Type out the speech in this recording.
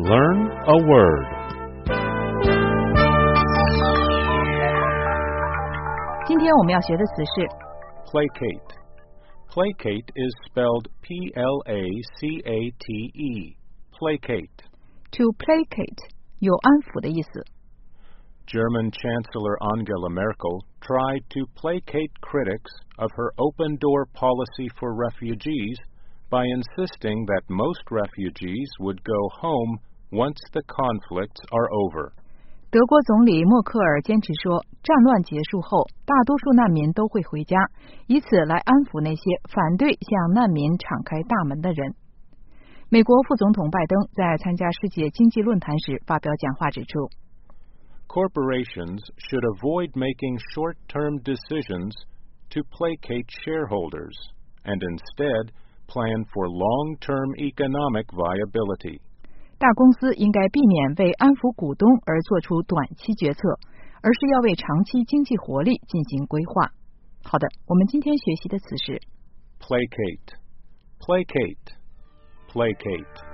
Learn a word. 今天我们要学的词是 Placate. Placate is spelled P-L-A-C-A-T-E. Placate. to placate 有安抚的意思。 German Chancellor Angela Merkel tried to placate critics of her open-door policy for refugees by insisting that most refugees would go home once the conflicts are over. 德国总理默克尔坚持说，战乱结束后，大多数难民都会回家，以此来安抚那些反对向难民敞开大门的人。美国副总统拜登在参加世界经济论坛时发表讲话指出， Corporations should avoid making short-term decisions to placate shareholders and instead plan for long-term economic viability. 大公司应该避免为安抚股东而做出短期决策，而是要为长期经济活力进行规划。好的，我们今天学习的词是 Placate. Placate. Placate.